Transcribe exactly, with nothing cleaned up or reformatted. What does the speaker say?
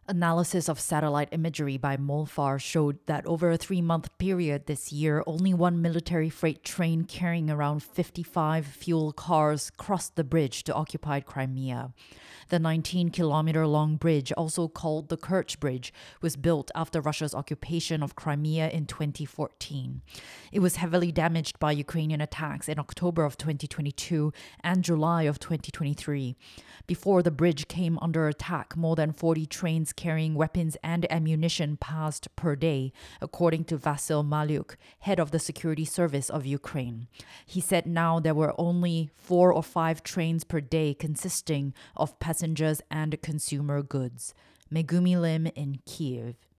Analysis of satellite imagery by Molfar showed that over a three month period this year, only one military freight train carrying around fifty-five fuel cars crossed the bridge to occupied Crimea. The nineteen kilometer long bridge, also called the Kerch Bridge, was built after Russia's occupation of Crimea in twenty fourteen. It was heavily damaged by Ukrainian attacks in October of twenty twenty-two and July of twenty twenty-three. Before the bridge came under attack, more than forty trains carrying weapons and ammunition passed per day, according to Vasyl Malyuk, head of the security service of Ukraine. He said now there were only four or five trains per day consisting of passengers and consumer goods. Megumi Lim in Kiev.